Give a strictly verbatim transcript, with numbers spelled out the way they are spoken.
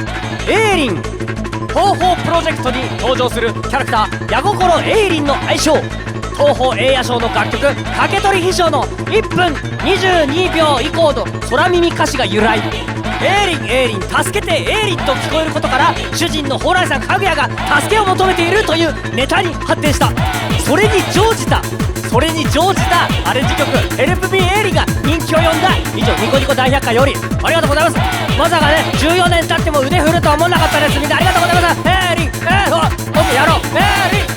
エイリン東宝プロジェクトに登場するキャラクター矢心エイリンの愛称、東宝映画賞の楽曲「竹取秘書」のいっぷんにじゅうにびょう以降の空耳歌詞が由来。エイリンエイリン助けてエイリンと聞こえることから主人の蓬莱さんかぐやが助けを求めているというネタに発展した。それに乗じたそれに乗じたアレンジ曲「ヘルプミーエイリン」が人気を呼んだ。以上、ニコニコ大百科よりありがとうございます。まさかねじゅうよねん経っても腕振るとは思わなかったです。みんなありがとうございます。エイリンエイリン僕やろうエイリン